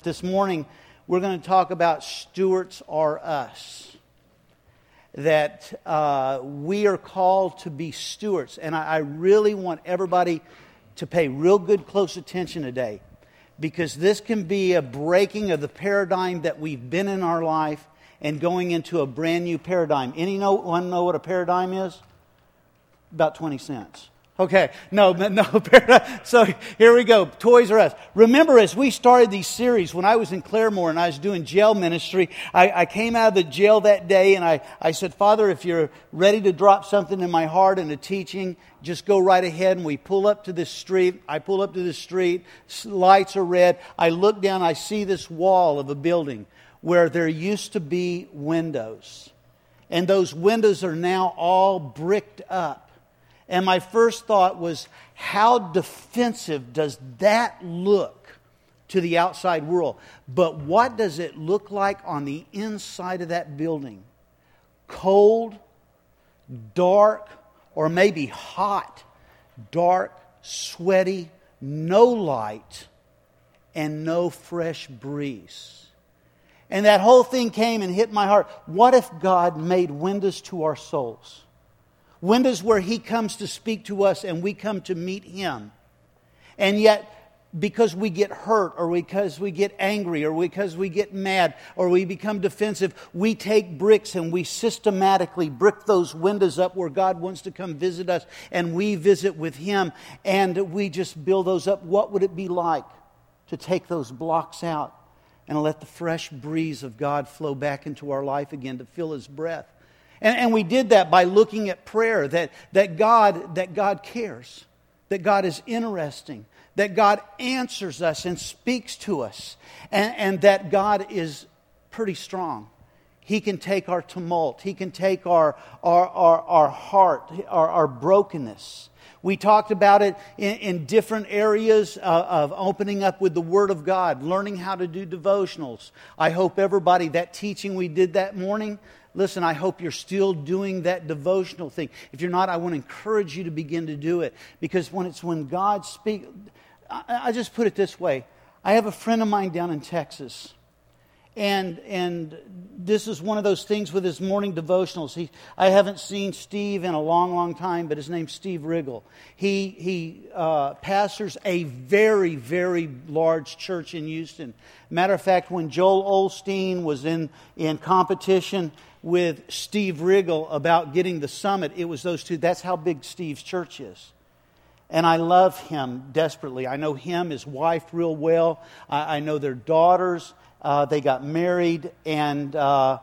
This morning, we're going to talk about stewards are us. That we are called to be stewards. And I really want everybody to pay real good close attention today. Because this can be a breaking of the paradigm that we've been in our life and going into a brand new paradigm. Anyone know what a paradigm is? About 20 cents. Okay, no. So here we go. Toys R Us. Remember, as we started these series, when I was in Claremore and I was doing jail ministry, I came out of the jail that day and I said, Father, if you're ready to drop something in my heart and a teaching, just go right ahead. And we pull up to this street. I pull up to the street. Lights are red. I look down. I see this wall of a building where there used to be windows. And those windows are now all bricked up. And my first thought was, how defensive does that look to the outside world? But what does it look like on the inside of that building? Cold, dark, or maybe hot, dark, sweaty, no light, and no fresh breeze. And that whole thing came and hit my heart. What if God made windows to our souls? Windows where He comes to speak to us and we come to meet Him. And yet, because we get hurt or because we get angry or because we get mad or we become defensive, we take bricks and we systematically brick those windows up where God wants to come visit us, and we visit with Him and we just build those up. What would it be like to take those blocks out and let the fresh breeze of God flow back into our life again to feel His breath? And we did that by looking at prayer, that God cares, that God is interesting, that God answers us and speaks to us, and that God is pretty strong. He can take our tumult. He can take our heart, our brokenness. We talked about it in different areas of opening up with the Word of God, learning how to do devotionals. I hope everybody, that teaching we did that morning, listen, I hope you're still doing that devotional thing. If you're not, I want to encourage you to begin to do it. Because when God speaks, I just put it this way. I have a friend of mine down in Texas. And this is one of those things with his morning devotionals. I haven't seen Steve in a long, long time, but his name's Steve Riggle. He pastors a very, very large church in Houston. Matter of fact, when Joel Osteen was in competition with Steve Riggle about getting the summit, it was those two. That's how big Steve's church is. And I love him desperately. I know him, his wife, real well. I know their daughters. They got married, and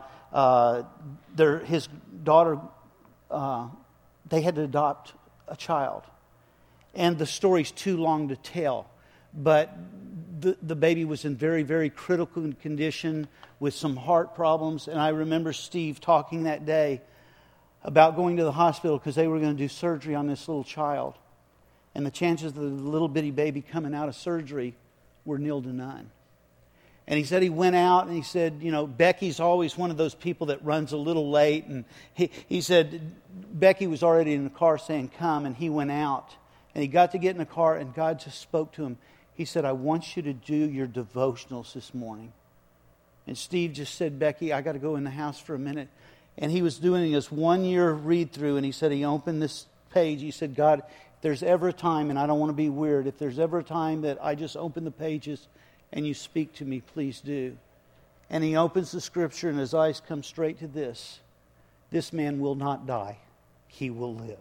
his daughter, they had to adopt a child. And the story's too long to tell. But the baby was in very, very critical condition with some heart problems. And I remember Steve talking that day about going to the hospital because they were going to do surgery on this little child. And the chances of the little bitty baby coming out of surgery were nil to none. And he said he went out and he said, Becky's always one of those people that runs a little late. And he said Becky was already in the car saying, come. And he went out. And he got to get in the car and God just spoke to him. He said, I want you to do your devotionals this morning. And Steve just said, Becky, I got to go in the house for a minute. And he was doing his 1 year read through. And he said he opened this page. He said, God, if there's ever a time, and I don't want to be weird, if there's ever a time that I just open the pages and you speak to me, please do. And he opens the scripture and his eyes come straight to this. This man will not die. He will live.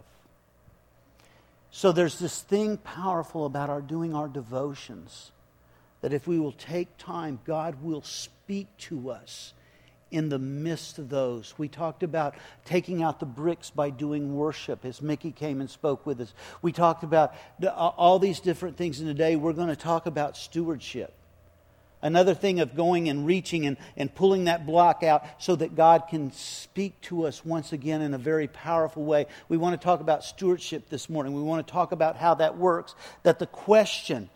So there's this thing powerful about doing our devotions, that if we will take time, God will speak to us in the midst of those. We talked about taking out the bricks by doing worship as Mickey came and spoke with us. We talked about all these different things, and today we're going to talk about stewardship. Another thing of going and reaching and pulling that block out so that God can speak to us once again in a very powerful way. We want to talk about stewardship this morning. We want to talk about how that works. That the question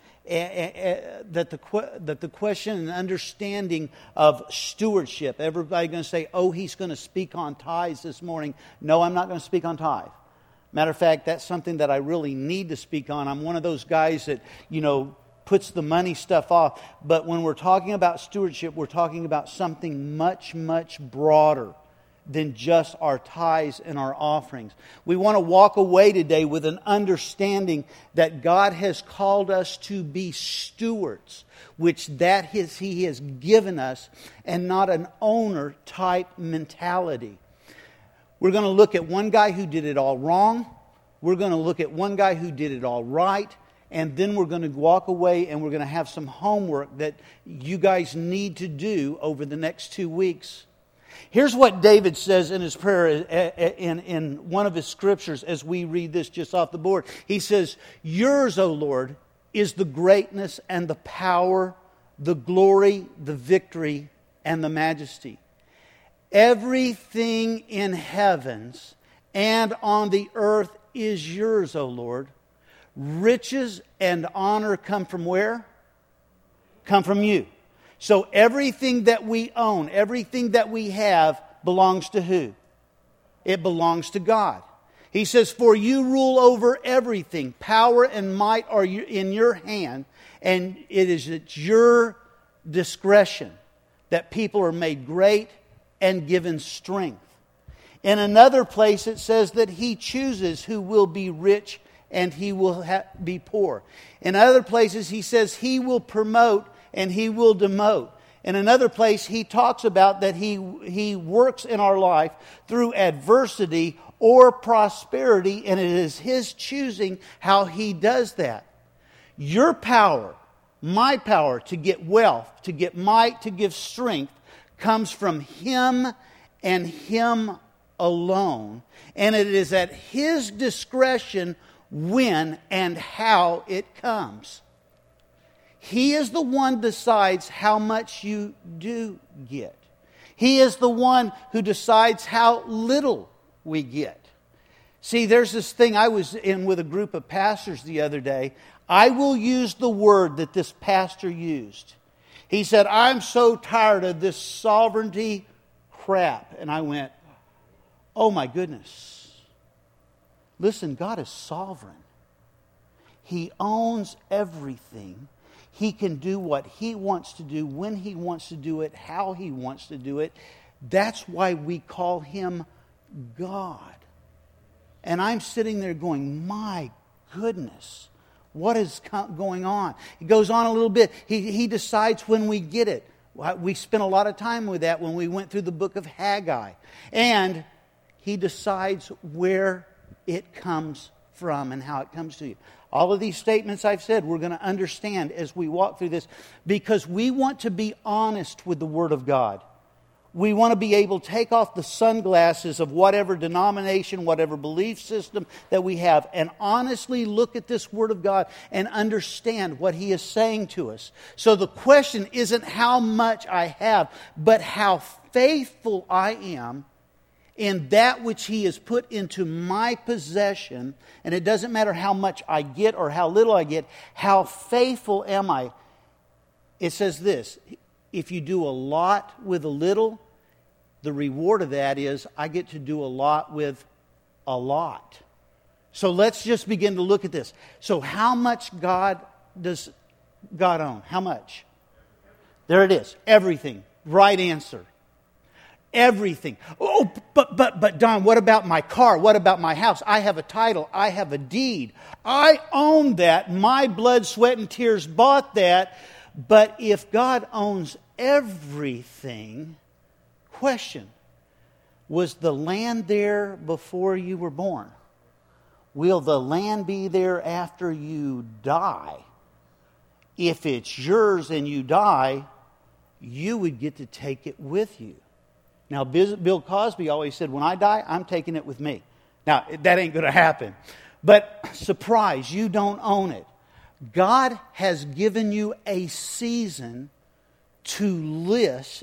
and understanding of stewardship. Everybody going to say, oh, he's going to speak on tithes this morning. No, I'm not going to speak on tithe. Matter of fact, that's something that I really need to speak on. I'm one of those guys that, puts the money stuff off. But when we're talking about stewardship, we're talking about something much, much broader than just our tithes and our offerings. We want to walk away today with an understanding that God has called us to be stewards, which He has given us, and not an owner type mentality. We're going to look at one guy who did it all wrong. We're going to look at one guy who did it all right. And then we're going to walk away and we're going to have some homework that you guys need to do over the next 2 weeks. Here's what David says in his prayer in one of his scriptures as we read this just off the board. He says, "Yours, O Lord, is the greatness and the power, the glory, the victory, and the majesty. Everything in heavens and on the earth is yours, O Lord. Riches and honor come from where? Come from you." So everything that we own, everything that we have belongs to who? It belongs to God. He says, "For you rule over everything. Power and might are in your hand, and it is at your discretion that people are made great and given strength." In another place it says that He chooses who will be rich and he will be poor. In other places He says He will promote and He will demote. In another place He talks about that He works in our life through adversity or prosperity, and it is His choosing how He does that. Your power, my power to get wealth, to get might, to give strength, comes from Him and Him alone. And it is at His discretion when and how it comes. He is the one who decides how much you do get. He is the one who decides how little we get. See, there's this thing I was in with a group of pastors the other day. I will use the word that this pastor used. He said, "I'm so tired of this sovereignty crap." And I went, oh my goodness. Listen, God is sovereign. He owns everything. He can do what He wants to do, when He wants to do it, how He wants to do it. That's why we call Him God. And I'm sitting there going, my goodness, what is going on? It goes on a little bit. He decides when we get it. We spent a lot of time with that when we went through the book of Haggai. And He decides where it comes from and how it comes to you. All of these statements I've said, we're going to understand as we walk through this, because we want to be honest with the Word of God. We want to be able to take off the sunglasses of whatever denomination, whatever belief system that we have, and honestly look at this Word of God and understand what He is saying to us. So the question isn't how much I have, but how faithful I am in that which He has put into my possession. And it doesn't matter how much I get or how little I get. How faithful am I? It says this: if you do a lot with a little, the reward of that is I get to do a lot with a lot. So let's just begin to look at this. So how much does God own? How much? There it is. Everything. Right answer. Everything. Oh, but Don, what about my car? What about my house? I have a title. I have a deed. I own that. My blood, sweat, and tears bought that. But if God owns everything, question, was the land there before you were born? Will the land be there after you die? If it's yours and you die, you would get to take it with you. Now, Bill Cosby always said, when I die, I'm taking it with me. Now, that ain't going to happen. But surprise, you don't own it. God has given you a season to lease,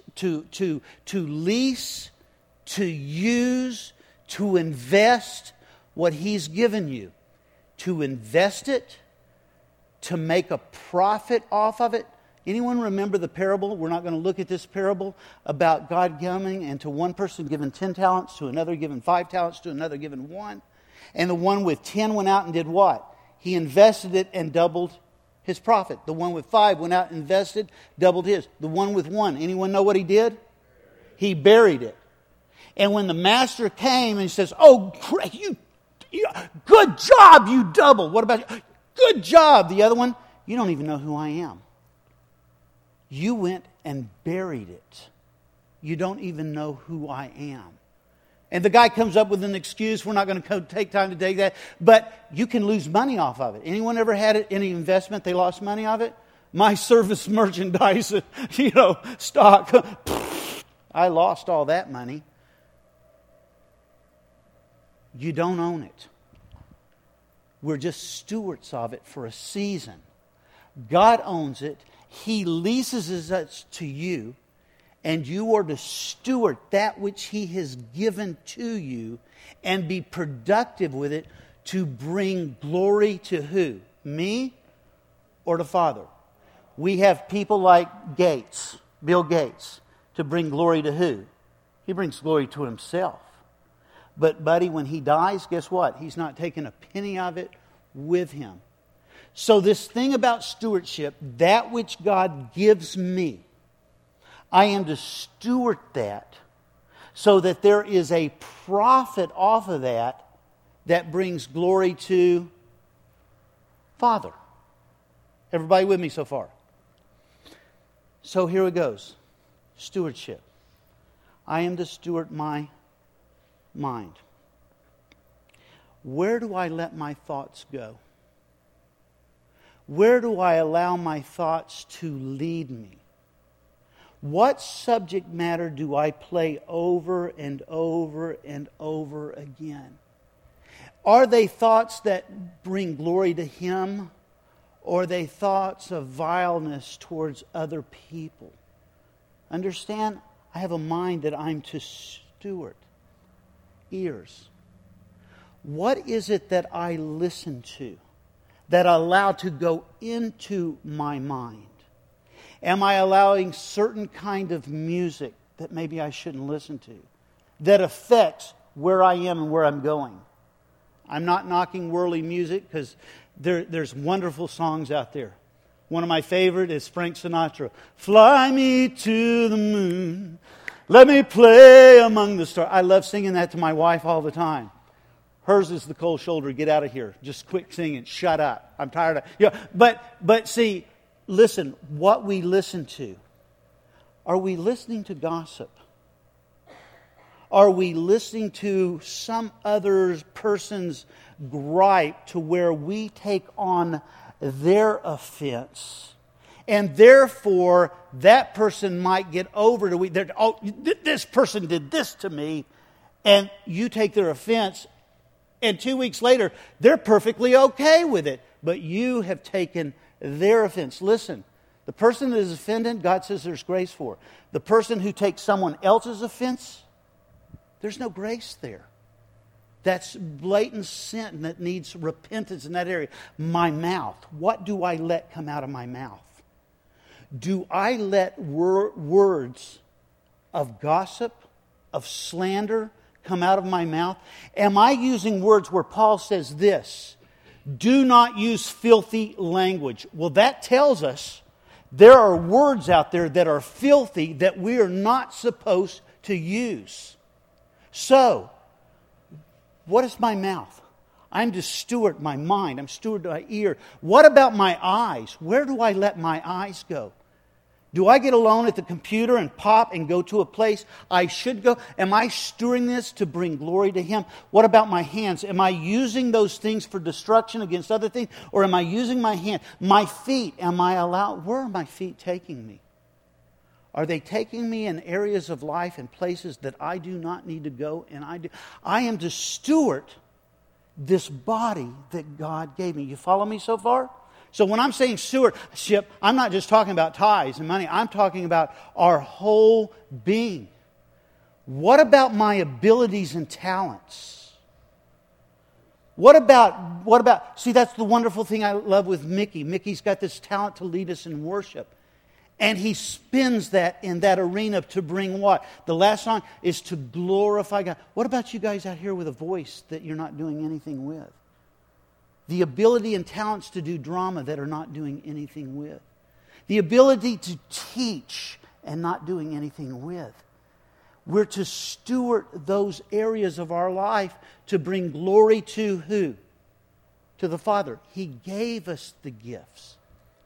to use, to invest what He's given you. To invest it, to make a profit off of it. Anyone remember the parable? We're not going to look at this parable about God coming and to one person given 10 talents, to another given 5 talents, to another given 1. And the one with 10 went out and did what? He invested it and doubled His profit. The one with 5 went out and invested, doubled his. The one with 1, anyone know what he did? He buried it. And when the master came and says, oh, great, you good job, you doubled. What about you? Good job. The other one, you don't even know who I am. You went and buried it. You don't even know who I am. And the guy comes up with an excuse. We're not going to take time to take that. But you can lose money off of it. Anyone ever had any investment they lost money off it? My service merchandise, stock. I lost all that money. You don't own it. We're just stewards of it for a season. God owns it. He leases it to you. And you are to steward that which He has given to you and be productive with it to bring glory to who? Me or the Father? We have people like Gates, Bill Gates, to bring glory to who? He brings glory to himself. But buddy, when he dies, guess what? He's not taking a penny of it with him. So this thing about stewardship, that which God gives me, I am to steward that so that there is a profit off of that that brings glory to Father. Everybody with me so far? So here it goes. Stewardship. I am to steward my mind. Where do I let my thoughts go? Where do I allow my thoughts to lead me? What subject matter do I play over and over and over again? Are they thoughts that bring glory to Him, or are they thoughts of vileness towards other people? Understand, I have a mind that I'm to steward. Ears. What is it that I listen to, that I allow to go into my mind? Am I allowing certain kind of music that maybe I shouldn't listen to, that affects where I am and where I'm going? I'm not knocking worldly music, because there's wonderful songs out there. One of my favorite is Frank Sinatra. Fly me to the moon, let me play among the stars. I love singing that to my wife all the time. Hers is the cold shoulder. Get out of here. Just quit singing. Shut up. I'm tired of... But see... Listen, what we listen to. Are we listening to gossip? Are we listening to some other person's gripe to where we take on their offense? And therefore, that person might get over to, this person did this to me, and you take their offense, and 2 weeks later, they're perfectly okay with it. But you have taken their offense. Listen, the person that is offended, God says there's grace for. The person who takes someone else's offense, there's no grace there. That's blatant sin that needs repentance in that area. My mouth. What do I let come out of my mouth? Do I let words of gossip, of slander come out of my mouth? Am I using words where Paul says this? Do not use filthy language. Well, that tells us there are words out there that are filthy that we are not supposed to use. So, what is my mouth? I'm to steward my mind. I'm steward my ear. What about my eyes? Where do I let my eyes go? Do I get alone at the computer and pop and go to a place I should go? Am I stewarding this to bring glory to Him? What about my hands? Am I using those things for destruction against other things? Or am I using my hand? My feet, where are my feet taking me? Are they taking me in areas of life and places that I do not need to go? And I am to steward this body that God gave me. You follow me so far? So when I'm saying stewardship, I'm not just talking about tithes and money. I'm talking about our whole being. What about my abilities and talents? What about, see, that's the wonderful thing I love with Mickey. Mickey's got this talent to lead us in worship. And he spins that in that arena to bring what? The last song is to glorify God. What about you guys out here with a voice that you're not doing anything with? The ability and talents to do drama that are not doing anything with. The ability to teach and not doing anything with. We're to steward those areas of our life to bring glory to who? To the Father. He gave us the gifts.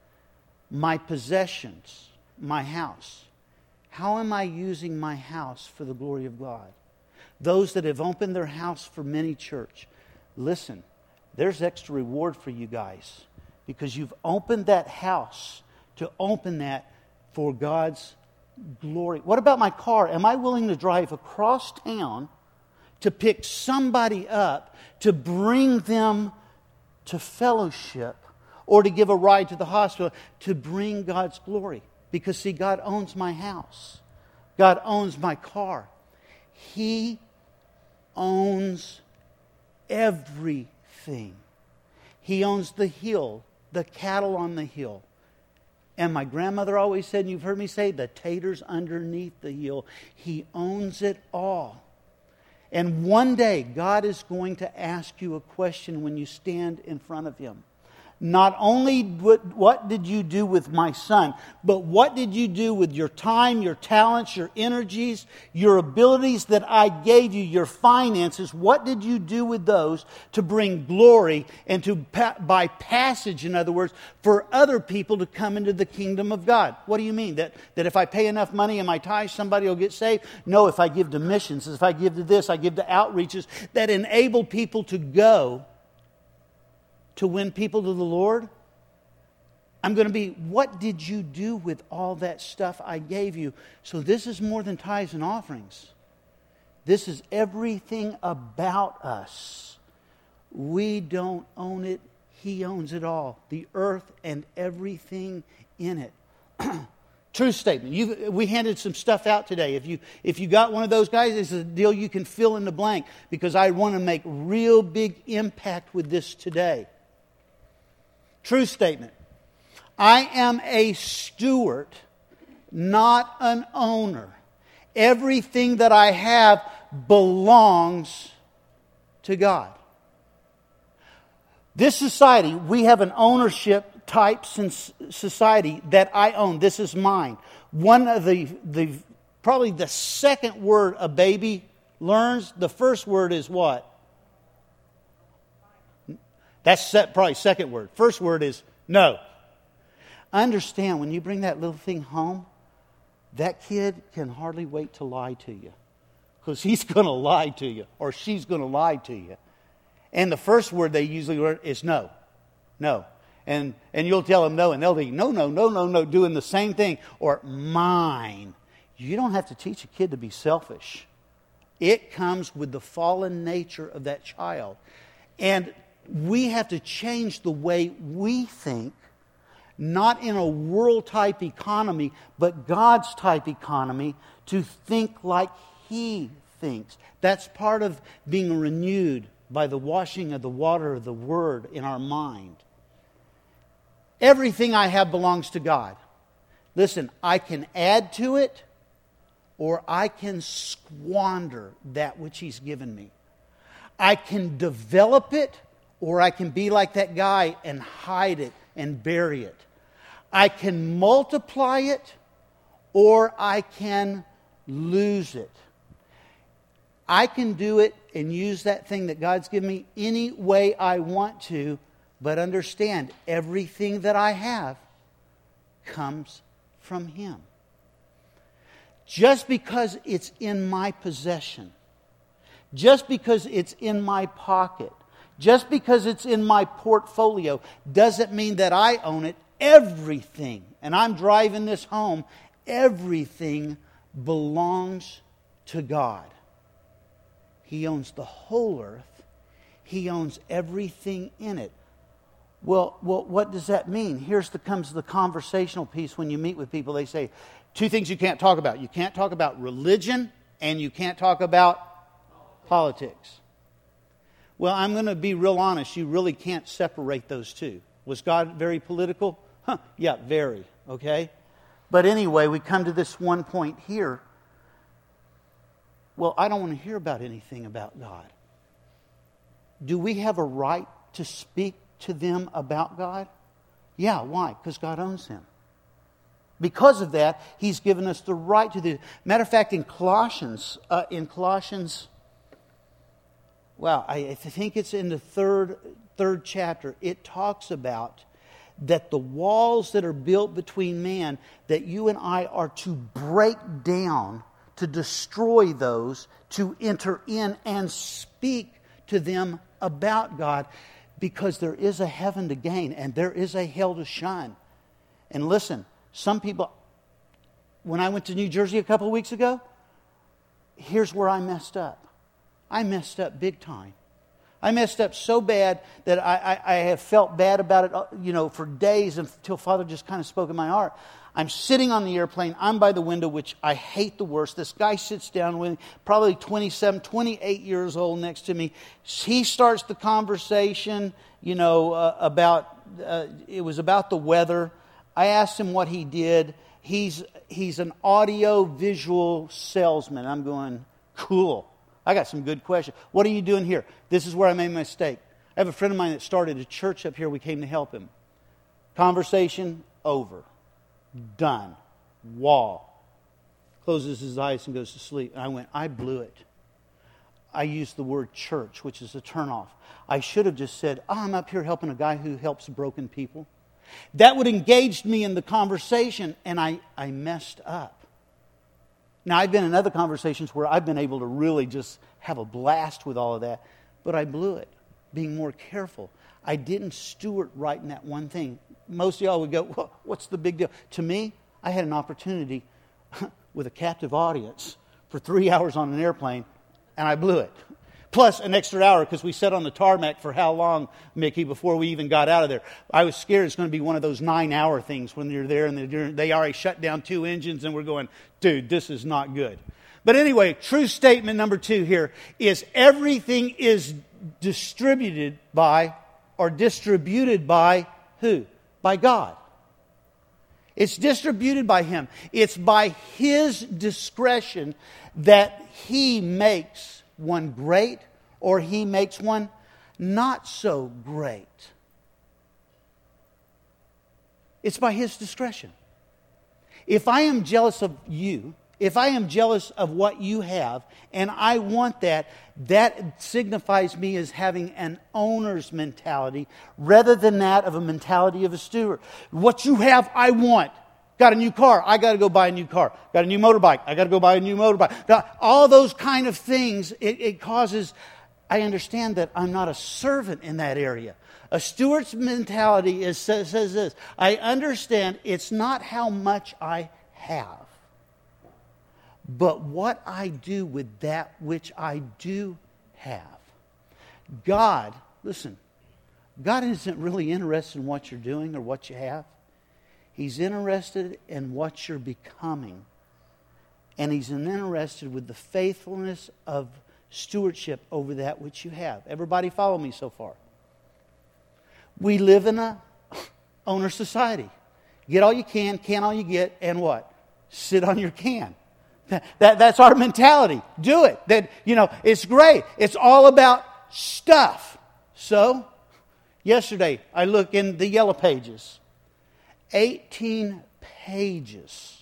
My possessions, my house. How am I using my house for the glory of God? Those that have opened their house for Mini Church, listen, there's extra reward for you guys because you've opened that house to open that for God's glory. What about my car? Am I willing to drive across town to pick somebody up, to bring them to fellowship, or to give a ride to the hospital to bring God's glory? Because see, God owns my house. God owns my car. He owns everything. He owns the hill, the cattle on the hill. And my grandmother always said, and you've heard me say, the taters underneath the hill. He owns it all. And one day, God is going to ask you a question when you stand in front of Him. Not only what did you do with my son, but what did you do with your time, your talents, your energies, your abilities that I gave you, your finances? What did you do with those to bring glory and to, by passage, in other words, for other people to come into the kingdom of God? What do you mean? That if I pay enough money in my tithe, somebody will get saved? No, if I give to missions, if I give to this, I give to outreaches that enable people to go to win people to the Lord. I'm going to be, what did you do with all that stuff I gave you? So this is more than tithes and offerings. This is everything about us. We don't own it. He owns it all. The earth and everything in it. True statement. We handed some stuff out today. If you got one of those guys, it's a deal you can fill in the blank, because I want to make real big impact with this today. True statement. I am a steward, not an owner. Everything that I have belongs to God. This society, we have an ownership type society that I own. This is mine. One of probably the second word a baby learns, the first word is what? That's probably second word. First word is no. Understand, when you bring that little thing home, that kid can hardly wait to lie to you. Because he's going to lie to you, or she's going to lie to you. And the first word they usually learn is no. No. And you'll tell them no, and they'll be no, doing the same thing. Or mine. You don't have to teach a kid to be selfish. It comes with the fallen nature of that child. And we have to change the way we think, not in a world-type economy, but God's type economy, to think like He thinks. That's part of being renewed by the washing of the water of the Word in our mind. Everything I have belongs to God. Listen, I can add to it, or I can squander that which He's given me. I can develop it, or I can be like that guy and hide it and bury it. I can multiply it, or I can lose it. I can do it and use that thing that God's given me any way I want to, but understand, everything that I have comes from Him. Just because it's in my possession, just because it's in my pocket, just because it's in my portfolio, doesn't mean that I own it. Everything, and I'm driving this home, everything belongs to God. He owns the whole earth. He owns everything in it. Well, what does that mean? Comes the conversational piece when you meet with people. They say, two things you can't talk about. You can't talk about religion, and you can't talk about politics. Well, I'm going to be real honest. You really can't separate those two. Was God very political? Yeah, very. Okay? But anyway, we come to this one point here. Well, I don't want to hear about anything about God. Do we have a right to speak to them about God? Yeah, why? Because God owns them. Because of that, He's given us the right to do. Matter of fact, in Colossians, well, I think it's in the third chapter, it talks about that the walls that are built between man, that you and I are to break down, to destroy those, to enter in and speak to them about God, because there is a heaven to gain and there is a hell to shun. And listen, some people, when I went to New Jersey a couple of weeks ago, here's where I messed up. I messed up big time. I messed up so bad that I have felt bad about it, for days, until Father just kind of spoke in my heart. I'm sitting on the airplane. I'm by the window, which I hate the worst. This guy sits down with me, probably 27, 28 years old next to me. He starts the conversation, about, it was about the weather. I asked him what he did. He's an audio-visual salesman. I'm going, cool. I got some good questions. What are you doing here? This is where I made my mistake. I have a friend of mine that started a church up here. We came to help him. Conversation over. Done. Wall. Closes his eyes and goes to sleep. And I went, I blew it. I used the word church, which is a turnoff. I should have just said, I'm up here helping a guy who helps broken people. That would engage me in the conversation, and I messed up. Now, I've been in other conversations where I've been able to really just have a blast with all of that, but I blew it, being more careful. I didn't steward right in that one thing. Most of y'all would go, well, what's the big deal? To me, I had an opportunity with a captive audience for 3 hours on an airplane, and I blew it. Plus an extra hour because we sat on the tarmac for how long, Mickey, before we even got out of there. I was scared it's going to be one of those 9-hour things when you're there and they already shut down 2 engines and we're going, dude, this is not good. But anyway, true statement number 2 here is everything is distributed by who? By God. It's distributed by Him. It's by His discretion that He makes one great or He makes one not so great. It's by His discretion. If I am jealous of you, if I am jealous of what you have, and I want that, that signifies me as having an owner's mentality rather than that of a mentality of a steward. What you have, I want. Got a new car, I got to go buy a new car. Got a new motorbike, I got to go buy a new motorbike. Now, all those kind of things, it causes, I understand that I'm not a servant in that area. A steward's mentality says this, I understand it's not how much I have, but what I do with that which I do have. God, listen, God isn't really interested in what you're doing or what you have. He's interested in what you're becoming. And He's interested with the faithfulness of stewardship over that which you have. Everybody follow me so far? We live in a owner society. Get all you can all you get, and what? Sit on your can. That's our mentality. Do it. It's great. It's all about stuff. So, yesterday I looked in the yellow pages. 18 pages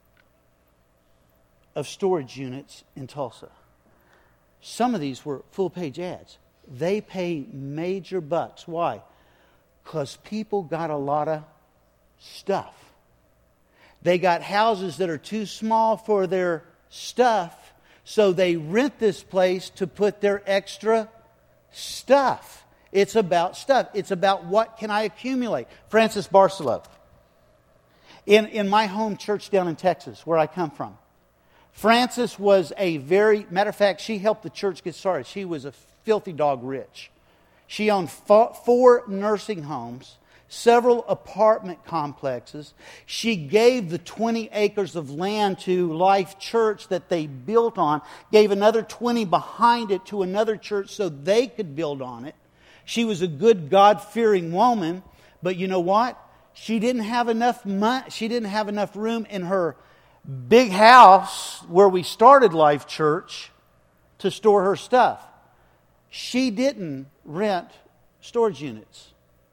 of storage units in Tulsa. Some of these were full-page ads. They pay major bucks. Why? Because people got a lot of stuff. They got houses that are too small for their stuff, so they rent this place to put their extra stuff. It's about stuff. It's about what can I accumulate. Francis Barcelo. In my home church down in Texas, where I come from, Frances was matter of fact, she helped the church get started. She was a filthy dog rich. She owned 4 nursing homes, several apartment complexes. She gave the 20 acres of land to Life Church that they built on, gave another 20 behind it to another church so they could build on it. She was a good, God-fearing woman, but you know what? She didn't have enough money. She didn't have enough room in her big house where we started Life Church to store her stuff. She didn't rent storage units.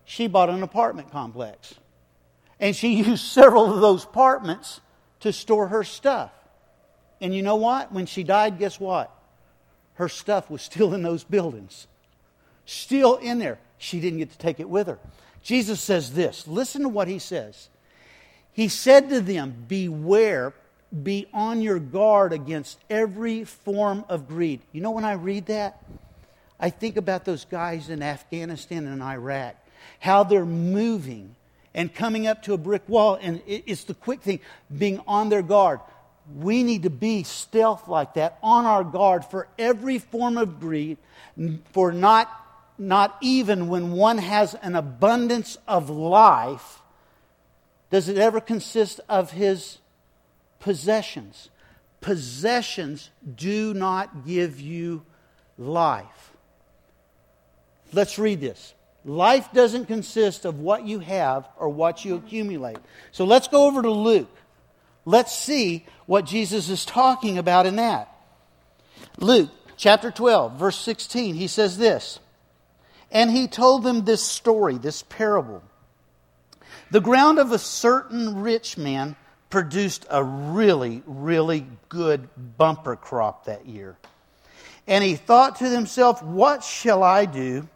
she bought an apartment complex. And she used several of those apartments to store her stuff. And you know what? When she died, guess what? Her stuff was still in those buildings. Still in there. She didn't get to take it with her. Jesus says this. Listen to what He says. He said to them, beware, be on your guard against every form of greed. You know, when I read that, I think about those guys in Afghanistan and Iraq. How they're moving and coming up to a brick wall. And it's the quick thing, being on their guard. We need to be stealth like that, on our guard for every form of greed, for not even when one has an abundance of life, does it ever consist of his possessions. Possessions do not give you life. Let's read this. Life doesn't consist of what you have or what you accumulate. So let's go over to Luke. Let's see what Jesus is talking about in that. Luke chapter 12, verse 16, He says this. And He told them this story, this parable. The ground of a certain rich man produced a really, really good bumper crop that year. And he thought to himself, what shall I do?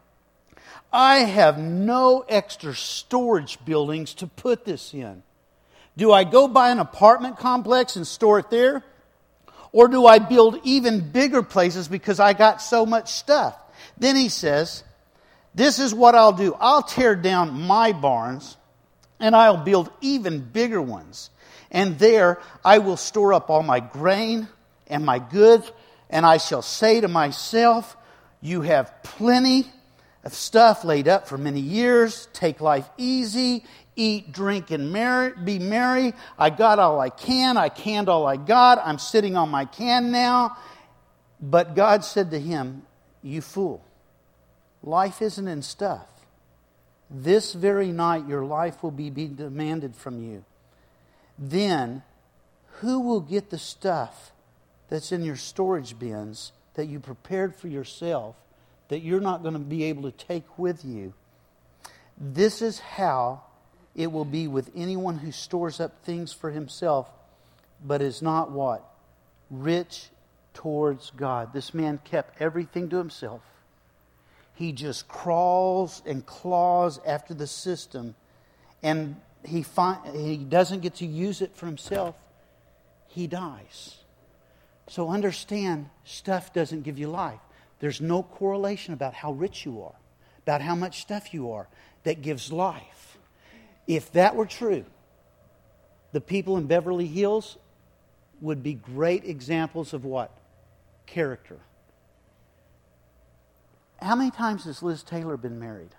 I have no extra storage buildings to put this in. Do I go buy an apartment complex and store it there? Or do I build even bigger places because I got so much stuff? Then he says, this is what I'll do. I'll tear down my barns and I'll build even bigger ones. And there I will store up all my grain and my goods. And I shall say to myself, you have plenty of stuff laid up for many years. Take life easy. Eat, drink, and be merry. I got all I can. I canned all I got. I'm sitting on my can now. But God said to him, you fool, life isn't in stuff. This very night your life will be demanded from you. Then who will get the stuff that's in your storage bins that you prepared for yourself that you're not going to be able to take with you? This is how it will be with anyone who stores up things for himself, but is not what? Rich towards God. This man kept everything to himself. He just crawls and claws after the system, and he doesn't get to use it for himself. He dies. So understand, stuff doesn't give you life. There's no correlation about how rich you are, about how much stuff you are, that gives life. If that were true, the people in Beverly Hills would be great examples of what? Character. How many times has Liz Taylor been married?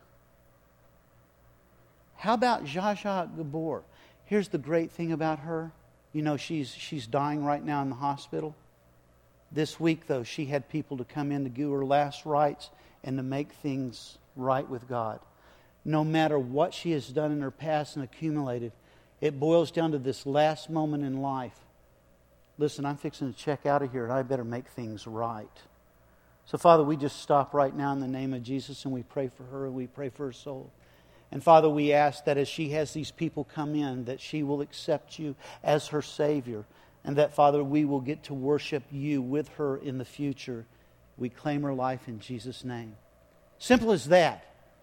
How about Zsa Zsa Gabor? Here's the great thing about her. You know, she's dying right now in the hospital. This week, though, she had people to come in to do her last rites and to make things right with God. No matter what she has done in her past and accumulated, it boils down to this last moment in life. Listen, I'm fixing to check out of here, and I better make things right. So, Father, we just stop right now in the name of Jesus, and we pray for her, and we pray for her soul. And, Father, we ask that as she has these people come in, that she will accept you as her Savior, and that, Father, we will get to worship you with her in the future. We claim her life in Jesus' name. Simple as that.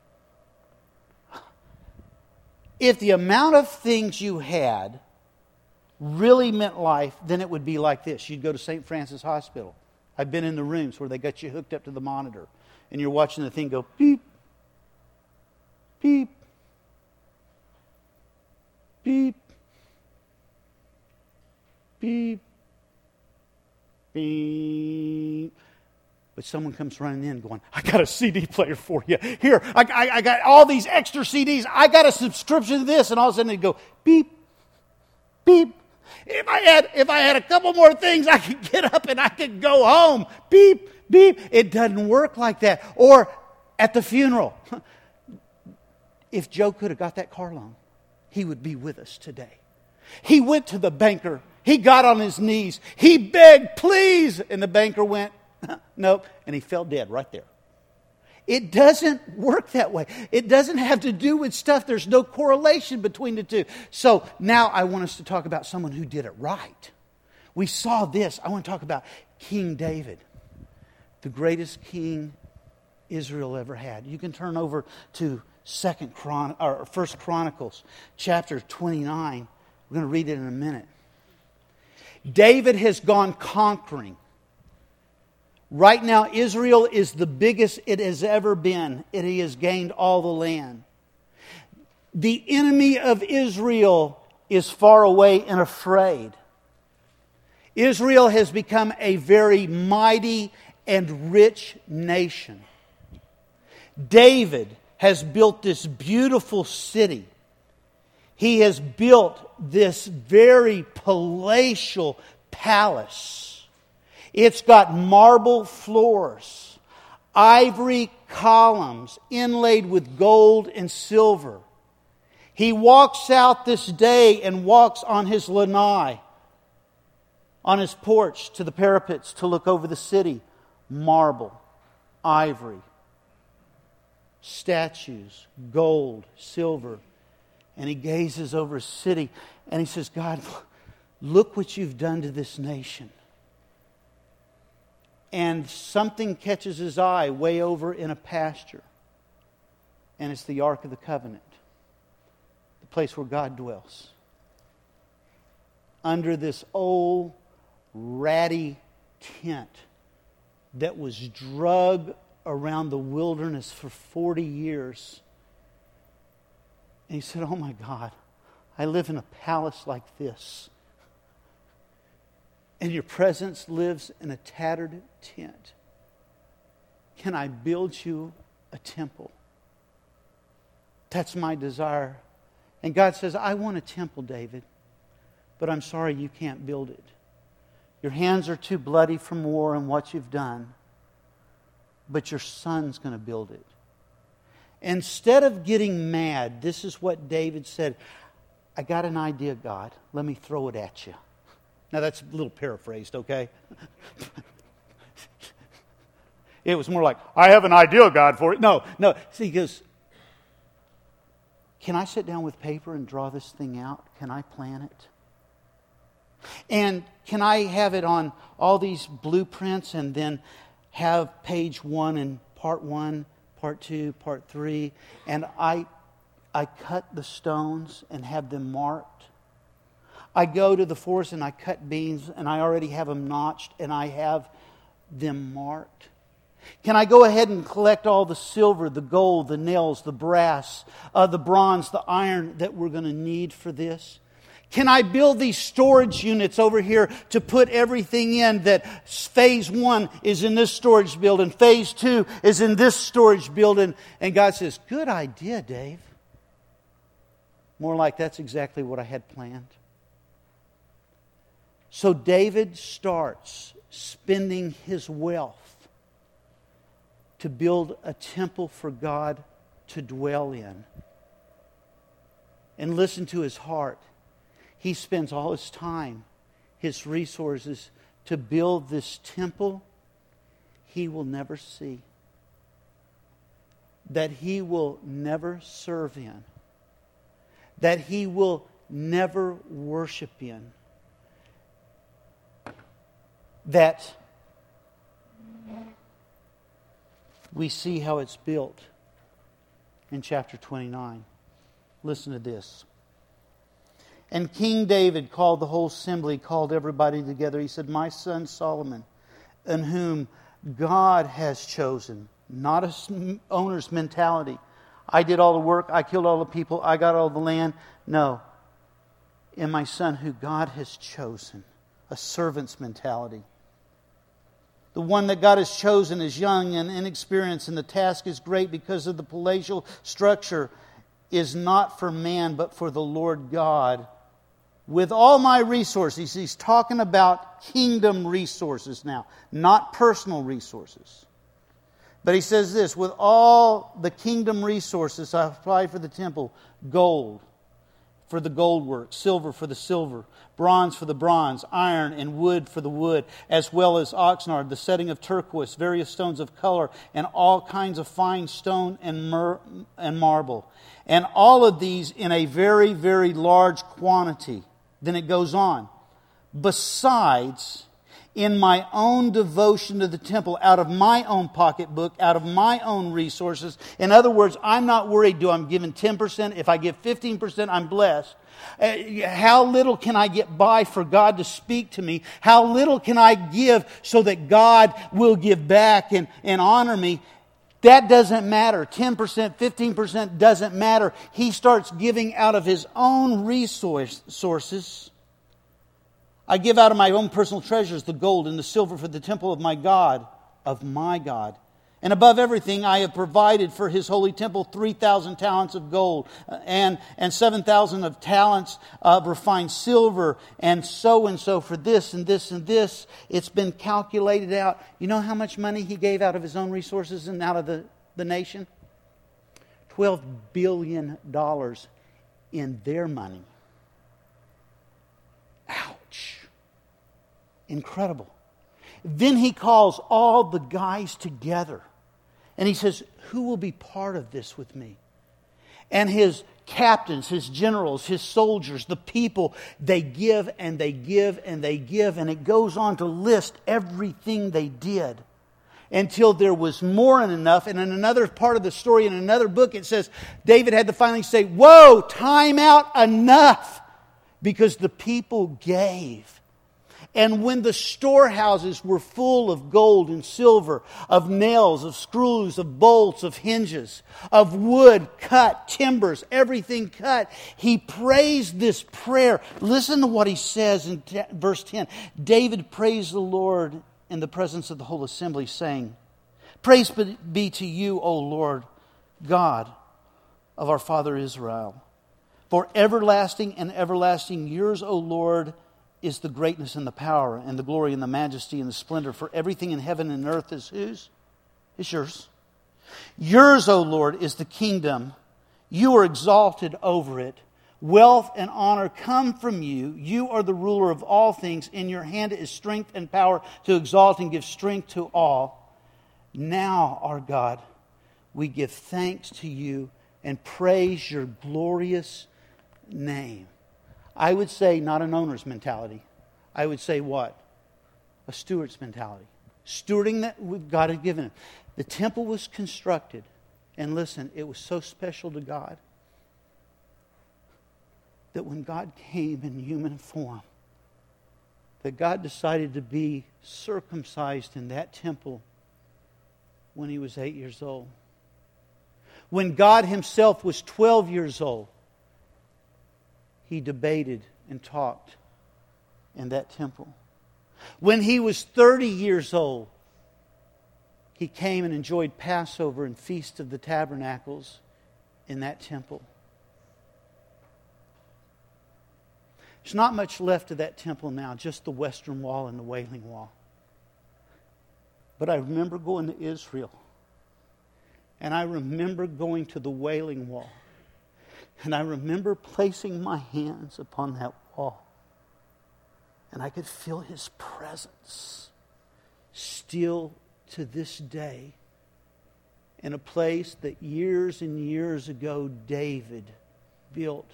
If the amount of things you had really meant life, then it would be like this. You'd go to St. Francis Hospital. I've been in the rooms where they got you hooked up to the monitor, and you're watching the thing go beep, beep, beep, beep, beep. But someone comes running in going, I got a CD player for you. Here, I got all these extra CDs. I got a subscription to this. And all of a sudden they go, beep, beep. If I had a couple more things, I could get up and I could go home. Beep, beep. It doesn't work like that. Or at the funeral. If Joe could have got that car loan, he would be with us today. He went to the banker. He got on his knees. He begged, please. And the banker went, nope. And he fell dead right there. It doesn't work that way. It doesn't have to do with stuff. There's no correlation between the two. So now I want us to talk about someone who did it right. We saw this. I want to talk about King David, the greatest king Israel ever had. You can turn over to 1 Chronicles chapter 29. We're going to read it in a minute. David has gone conquering. Right now, Israel is the biggest it has ever been. He has gained all the land. The enemy of Israel is far away and afraid. Israel has become a very mighty and rich nation. David has built this beautiful city. He has built this very palatial palace. It's got marble floors, ivory columns inlaid with gold and silver. He walks out this day and walks on his lanai, on his porch to the parapets to look over the city. Marble, ivory, statues, gold, silver. And he gazes over his city and he says, God, look what you've done to this nation. And something catches his eye way over in a pasture. And it's the Ark of the Covenant. The place where God dwells. Under this old, ratty tent that was drug around the wilderness for 40 years. And he said, oh my God, I live in a palace like this. And your presence lives in a tattered tent. Can I build you a temple? That's my desire. And God says, I want a temple, David, but I'm sorry you can't build it. Your hands are too bloody from war and what you've done, but your son's going to build it. Instead of getting mad, this is what David said, I got an idea, God. Let me throw it at you. Now that's a little paraphrased, okay? It was more like, I have an idea, God, for it. No. See, he goes, can I sit down with paper and draw this thing out? Can I plan it? And can I have it on all these blueprints and then have page 1 and part 1, part 2, part 3, and I cut the stones and have them marked? I go to the forest and I cut beams and I already have them notched and I have them marked. Can I go ahead and collect all the silver, the gold, the nails, the brass, the bronze, the iron that we're going to need for this? Can I build these storage units over here to put everything in that phase 1 is in this storage building, phase 2 is in this storage building? And God says, good idea, Dave. More like that's exactly what I had planned. So David starts spending his wealth to build a temple for God to dwell in. And listen to his heart. He spends all his time, his resources to build this temple he will never see, that he will never serve in, that he will never worship in, that we see how it's built in chapter 29. Listen to this. And King David called the whole assembly, called everybody together. He said, my son Solomon, in whom God has chosen, not an owner's mentality. I did all the work, I killed all the people, I got all the land. No. In my son who God has chosen, a servant's mentality. The one that God has chosen is young and inexperienced, and the task is great because of the palatial structure is not for man, but for the Lord God. With all my resources, he's talking about kingdom resources now, not personal resources. But he says this, with all the kingdom resources I apply for the temple, gold, for the gold work, silver for the silver, bronze for the bronze, iron and wood for the wood, as well as oxnard, the setting of turquoise, various stones of color, and all kinds of fine stone and marble. And all of these in a very, very large quantity. Then it goes on. Besides, in my own devotion to the temple, out of my own pocketbook, out of my own resources. In other words, I'm not worried, I'm giving 10%? If I give 15%, I'm blessed. How little can I get by for God to speak to me? How little can I give so that God will give back and honor me? That doesn't matter. 10%, 15% doesn't matter. He starts giving out of his own resources. I give out of my own personal treasures the gold and the silver for the temple of my God. And above everything, I have provided for his holy temple 3,000 talents of gold and 7,000 of talents of refined silver and so for this and this and this. It's been calculated out. You know how much money he gave out of his own resources and out of the nation? $12 billion in their money. Ouch. Incredible. Then he calls all the guys together. And he says, who will be part of this with me? And his captains, his generals, his soldiers, the people, they give and they give and they give. And it goes on to list everything they did until there was more than enough. And in another part of the story, in another book, it says David had to finally say, whoa, time out, enough. Because the people gave. And when the storehouses were full of gold and silver, of nails, of screws, of bolts, of hinges, of wood cut, timbers, everything cut, he praised this prayer. Listen to what he says in verse 10. David praised the Lord in the presence of the whole assembly, saying, Praise be to you, O Lord, God of our father Israel. For everlasting and everlasting yours, O Lord, is the greatness and the power and the glory and the majesty and the splendor. For everything in heaven and earth is whose? It's yours. Yours, O Lord, is the kingdom. You are exalted over it. Wealth and honor come from you. You are the ruler of all things. In your hand is strength and power to exalt and give strength to all. Now, our God, we give thanks to you and praise your glorious name. I would say not an owner's mentality. I would say what? A steward's mentality. Stewarding that God had given him. The temple was constructed. And listen, it was so special to God that when God came in human form, that God decided to be circumcised in that temple when he was 8 years old. When God himself was 12 years old, he debated and talked in that temple. When he was 30 years old, he came and enjoyed Passover and Feast of the Tabernacles in that temple. There's not much left of that temple now, just the Western Wall and the Wailing Wall. But I remember going to Israel, and I remember going to the Wailing Wall. And I remember placing my hands upon that wall. And I could feel his presence still to this day in a place that years and years ago David built.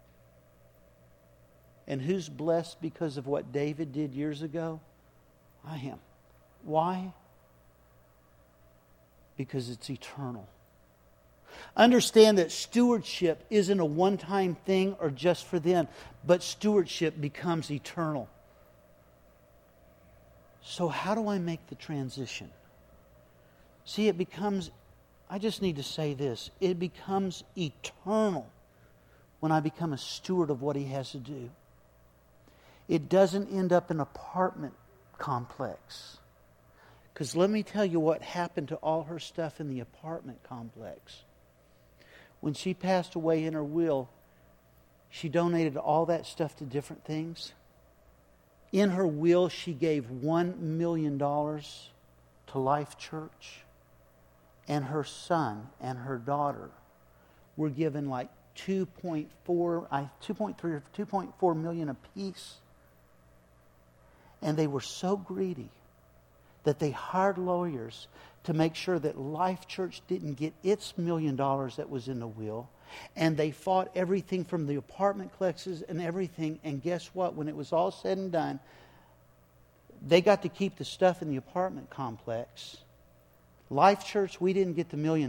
And who's blessed because of what David did years ago? I am. Why? Because it's eternal. Understand that stewardship isn't a one-time thing or just for them, but stewardship becomes eternal. So how do I make the transition? See, it becomes, I just need to say this, it becomes eternal when I become a steward of what he has to do. It doesn't end up an apartment complex. Because let me tell you what happened to all her stuff in the apartment complex. When she passed away in her will, she donated all that stuff to different things. In her will, she gave $1 million to Life Church. And her son and her daughter were given like 2.3 or 2.4 million apiece. And they were so greedy that they hired lawyers to make sure that Life Church didn't get its $1 million that was in the will. And they fought everything from the apartment complexes and everything. And guess what? When it was all said and done, they got to keep the stuff in the apartment complex. Life Church, we didn't get the $1 million.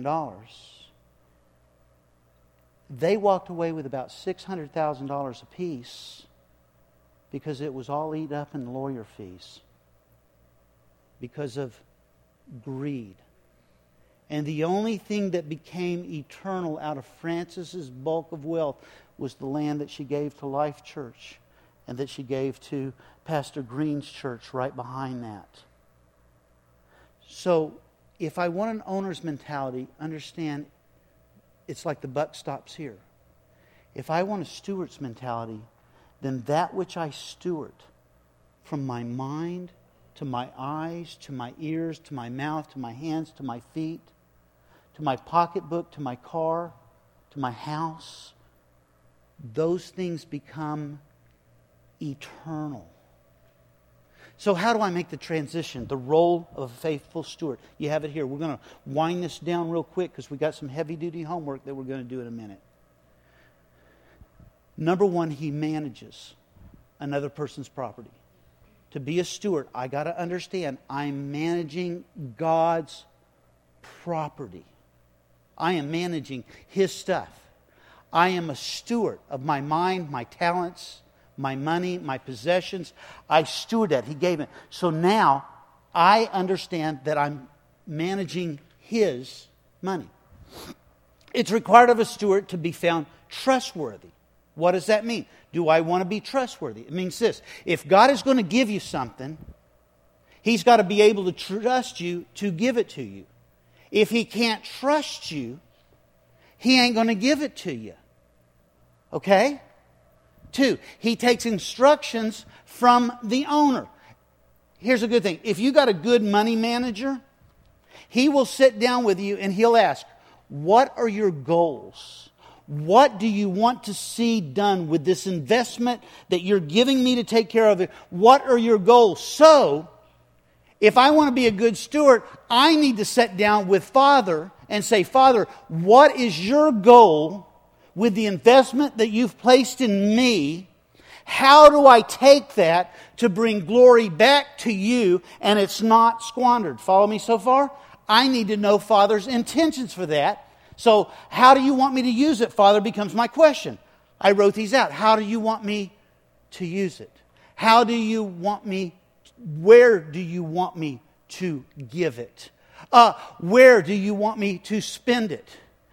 They walked away with about $600,000 apiece because it was all eaten up in lawyer fees because of greed. And the only thing that became eternal out of Frances's bulk of wealth was the land that she gave to Life Church and that she gave to Pastor Green's church right behind that. So, if I want an owner's mentality, understand it's like the buck stops here. If I want a steward's mentality, then that which I steward, from my mind to my eyes, to my ears, to my mouth, to my hands, to my feet, to my pocketbook, to my car, to my house, those things become eternal. So how do I make the transition? The role of a faithful steward. You have it here. We're going to wind this down real quick because we got some heavy-duty homework that we're going to do in a minute. Number one, he manages another person's property. To be a steward, I got to understand I'm managing God's property. I am managing His stuff. I am a steward of my mind, my talents, my money, my possessions. I steward that. He gave it. So now I understand that I'm managing His money. It's required of a steward to be found trustworthy. What does that mean? Do I want to be trustworthy? It means this. If God is going to give you something, He's got to be able to trust you to give it to you. If He can't trust you, He ain't going to give it to you. Okay? 2, He takes instructions from the owner. Here's a good thing. If you got a good money manager, he will sit down with you and he'll ask, what are your goals? What do you want to see done with this investment that you're giving me to take care of it? What are your goals? So, if I want to be a good steward, I need to sit down with Father and say, Father, what is your goal with the investment that you've placed in me? How do I take that to bring glory back to you and it's not squandered? Follow me so far? I need to know Father's intentions for that. So, how do you want me to use it, Father, becomes my question. I wrote these out. How do you want me to use it? How do you want me, where do you want me to give it? Where do you want me to spend it?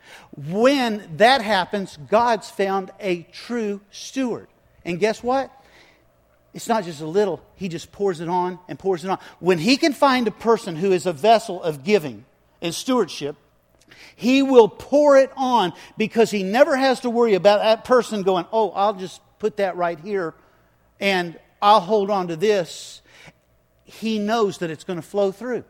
When that happens, God's found a true steward. And guess what? It's not just a little. He just pours it on and pours it on. When He can find a person who is a vessel of giving and stewardship, He will pour it on because He never has to worry about that person going, oh, I'll just put that right here and I'll hold on to this. He knows that it's going to flow through.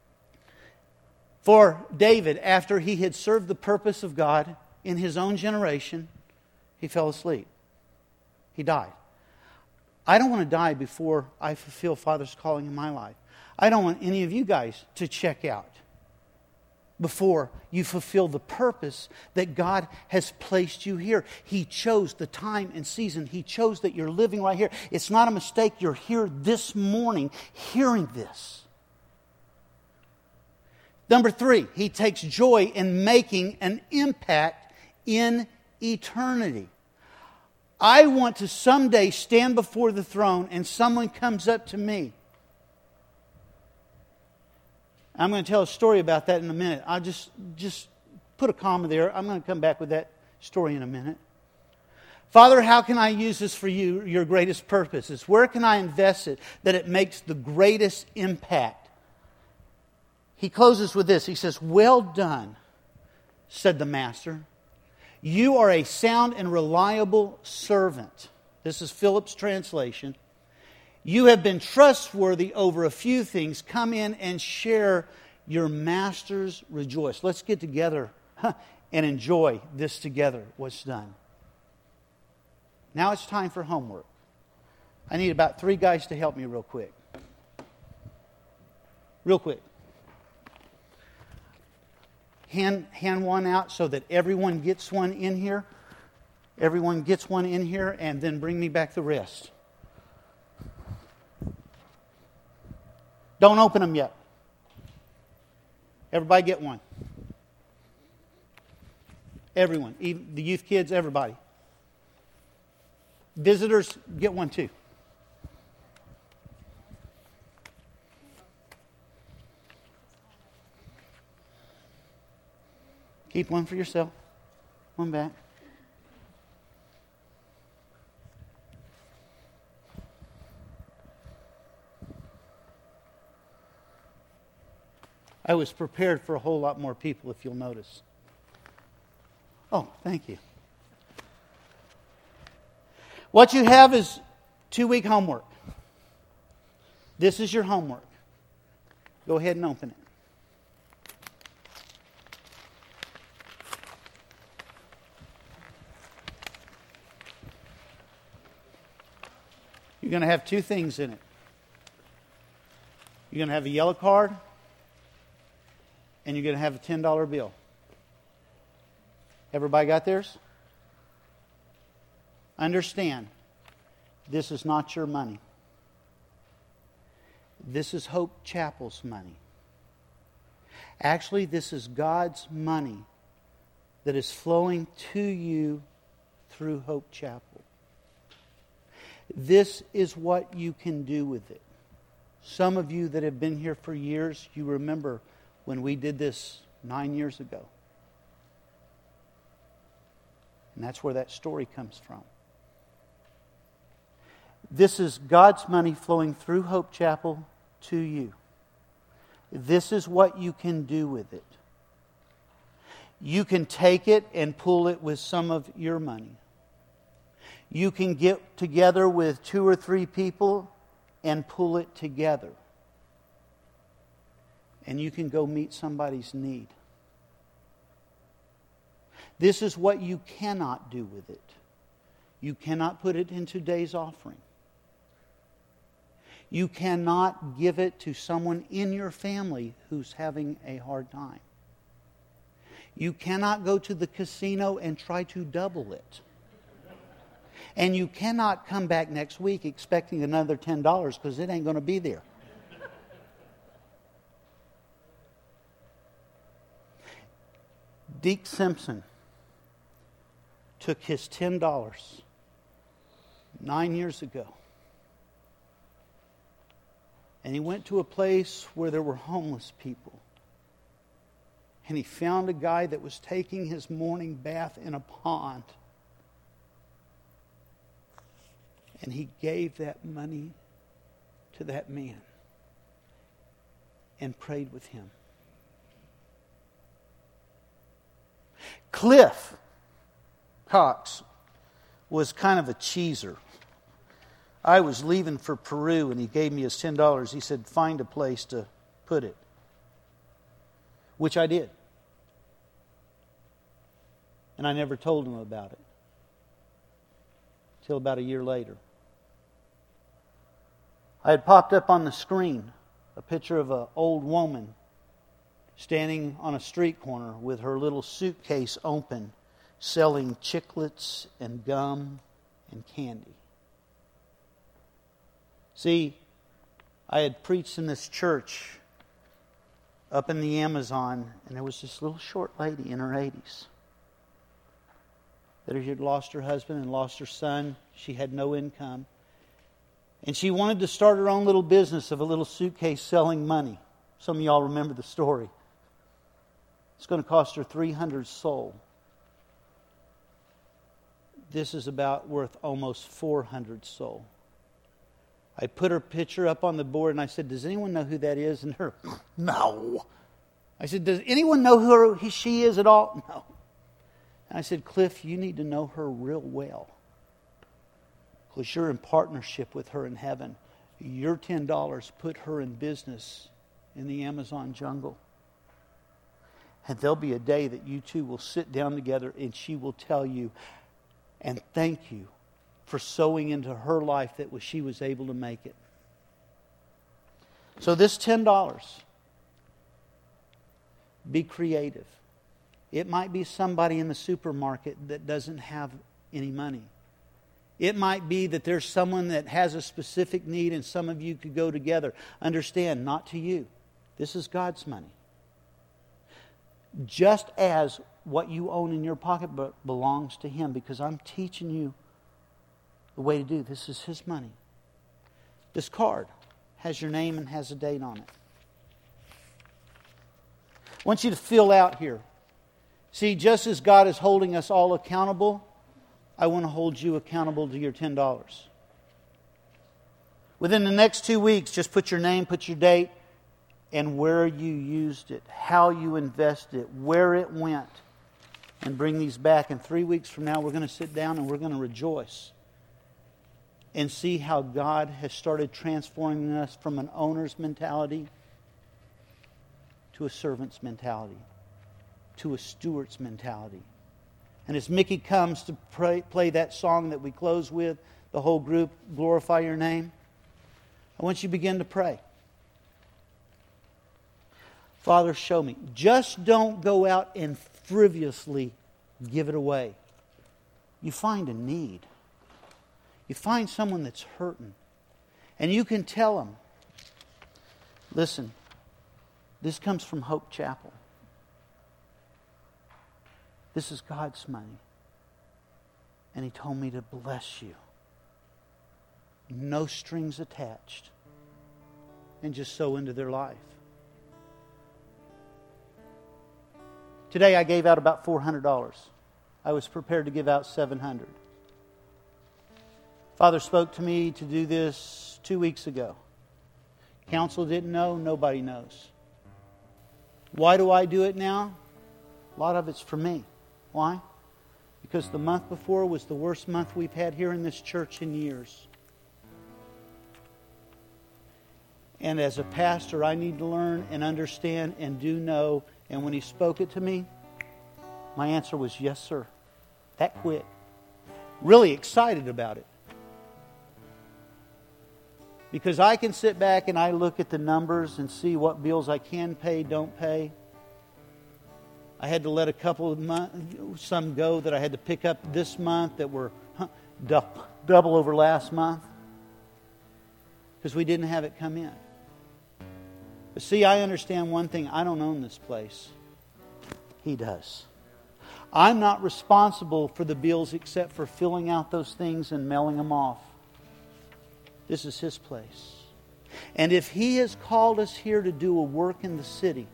For David, after he had served the purpose of God in his own generation, he fell asleep. He died. I don't want to die before I fulfill Father's calling in my life. I don't want any of you guys to check out before you fulfill the purpose that God has placed you here. He chose the time and season. He chose that you're living right here. It's not a mistake you're here this morning hearing this. Number 3, He takes joy in making an impact in eternity. I want to someday stand before the throne and someone comes up to me. I'm going to tell a story about that in a minute. I'll just put a comma there. I'm going to come back with that story in a minute. Father, how can I use this for you, your greatest purposes? Where can I invest it that it makes the greatest impact? He closes with this. He says, well done, said the master. You are a sound and reliable servant. This is Philip's translation. You have been trustworthy over a few things. Come in and share your master's rejoice. Let's get together and enjoy this together, what's done. Now it's time for homework. I need about 3 guys to help me real quick. Real quick. Hand one out so that everyone gets one in here. Everyone gets one in here, and then bring me back the rest. Don't open them yet. Everybody get one. Everyone. Even the youth kids, everybody. Visitors, get one too. Keep one for yourself. One back. I was prepared for a whole lot more people, if you'll notice. Oh, thank you. What you have is 2-week homework. This is your homework. Go ahead and open it. You're going to have 2 things in it. You're going to have a yellow card, and you're going to have a $10 bill. Everybody got theirs? Understand, this is not your money. This is Hope Chapel's money. Actually, this is God's money that is flowing to you through Hope Chapel. This is what you can do with it. Some of you that have been here for years, you remember when we did this 9 years ago. And that's where that story comes from. This is God's money flowing through Hope Chapel to you. This is what you can do with it. You can take it and pool it with some of your money. You can get together with 2 or 3 people and pull it together. And you can go meet somebody's need. This is what you cannot do with it. You cannot put it in today's offering. You cannot give it to someone in your family who's having a hard time. You cannot go to the casino and try to double it. And you cannot come back next week expecting another $10 because it ain't going to be there. Deke Simpson took his $10 9 years ago. And he went to a place where there were homeless people. And he found a guy that was taking his morning bath in a pond. And he gave that money to that man and prayed with him. Cliff Cox was kind of a cheeser. I was leaving for Peru and he gave me his $10. He said, find a place to put it. Which I did. And I never told him about it. Till about a year later. I had popped up on the screen a picture of an old woman standing on a street corner with her little suitcase open, selling chiclets and gum and candy. See, I had preached in this church up in the Amazon, and there was this little short lady in her 80s that had lost her husband and lost her son. She had no income. And she wanted to start her own little business of a little suitcase selling money. Some of y'all remember the story. It's going to cost her 300 sol. This is about worth almost 400 sol. I put her picture up on the board and I said, does anyone know who that is? And her, no. I said, does anyone know who she is at all? No. And I said, Cliff, you need to know her real well. Because you're in partnership with her in heaven. Your $10 put her in business in the Amazon jungle. And there'll be a day that you two will sit down together and she will tell you and thank you for sowing into her life that she was able to make it. So this $10, be creative. It might be somebody in the supermarket that doesn't have any money. It might be that there's someone that has a specific need and some of you could go together. Understand, not to you. This is God's money. Just as what you own in your pocketbook belongs to Him, because I'm teaching you the way to do. This is His money. This card has your name and has a date on it. I want you to fill out here. See, just as God is holding us all accountable, I want to hold you accountable to your $10. Within the next 2 weeks, just put your name, put your date, and where you used it, how you invested it, where it went, and bring these back. And 3 weeks from now, we're going to sit down and we're going to rejoice and see how God has started transforming us from an owner's mentality to a servant's mentality, to a steward's mentality. And as Mickey comes to play that song that we close with, the whole group, Glorify Your Name, I want you to begin to pray. Father, show me. Just don't go out and frivolously give it away. You find a need. You find someone that's hurting. And you can tell them, listen, this comes from Hope Chapel. This is God's money. And He told me to bless you. No strings attached. And just sow into their life. Today I gave out about $400. I was prepared to give out $700. Father spoke to me to do this 2 weeks ago. Council didn't know. Nobody knows. Why do I do it now? A lot of it's for me. Why? Because the month before was the worst month we've had here in this church in years. And as a pastor, I need to learn and understand and do know. And when He spoke it to me, my answer was, yes, sir. That quick. Really excited about it. Because I can sit back and I look at the numbers and see what bills I can pay, don't pay. I had to let a couple of some go that I had to pick up this month that were double over last month. Because we didn't have it come in. But see, I understand one thing. I don't own this place. He does. I'm not responsible for the bills except for filling out those things and mailing them off. This is His place. And if He has called us here to do a work in the city,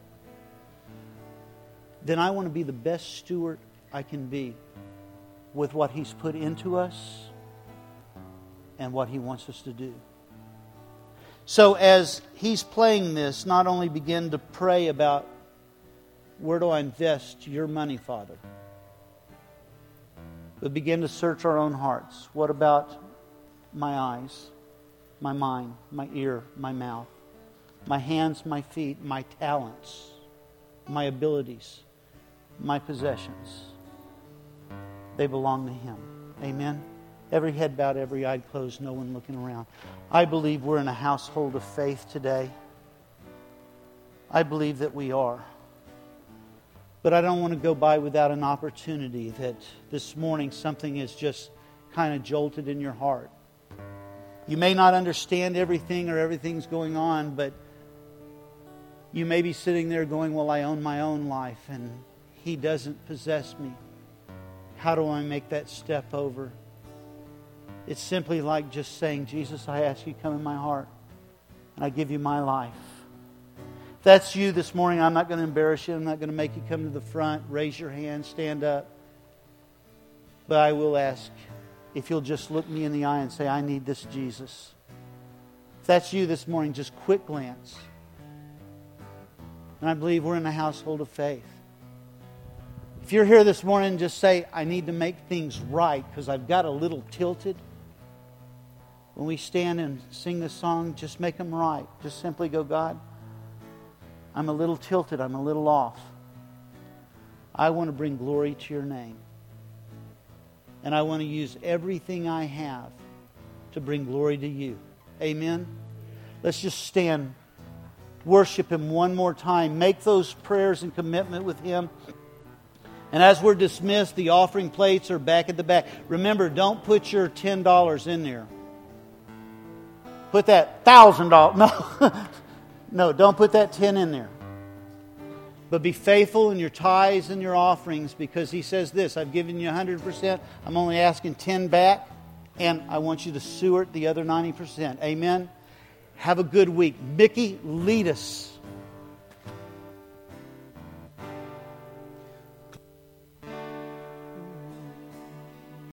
then I want to be the best steward I can be with what He's put into us and what He wants us to do. So as he's playing this, not only begin to pray about, where do I invest your money, Father? But begin to search our own hearts. What about my eyes, my mind, my ear, my mouth, my hands, my feet, my talents, my abilities, my possessions? They belong to Him. Amen? Every head bowed, every eye closed, no one looking around. I believe we're in a household of faith today. I believe that we are. But I don't want to go by without an opportunity that this morning something has just kind of jolted in your heart. You may not understand everything or everything's going on, but you may be sitting there going, well, I own my own life and He doesn't possess me. How do I make that step over? It's simply like just saying, Jesus, I ask You come in my heart and I give You my life. If that's you this morning, I'm not going to embarrass you. I'm not going to make you come to the front, raise your hand, stand up. But I will ask if you'll just look me in the eye and say, I need this Jesus. If that's you this morning, just quick glance. And I believe we're in a household of faith. If you're here this morning, just say, I need to make things right because I've got a little tilted. When we stand and sing this song, just make them right. Just simply go, God, I'm a little tilted. I'm a little off. I want to bring glory to your name. And I want to use everything I have to bring glory to you. Amen? Let's just stand. Worship Him one more time. Make those prayers and commitment with Him. And as we're dismissed, the offering plates are back at the back. Remember, don't put your $10 in there. Put that $1,000. No, no, don't put that 10 in there. But be faithful in your tithes and your offerings, because He says this: I've given you 100%. I'm only asking 10 back, and I want you to steward the other 90%. Amen. Have a good week. Mickey, lead us.